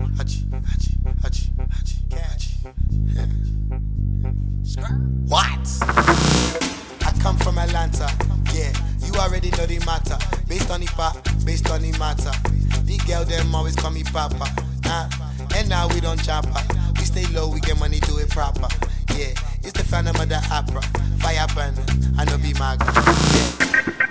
Hachi, hachi, hachi, hachi, cash. What? I come from Atlanta, yeah, you already know the matter. Based on the pop, based on the matter. The girl them always call me Papa, and now we don't chopper. We stay low, we get money, do it proper. Yeah, it's the Phantom of the Opera. Fire burning, I know be my girl. Yeah.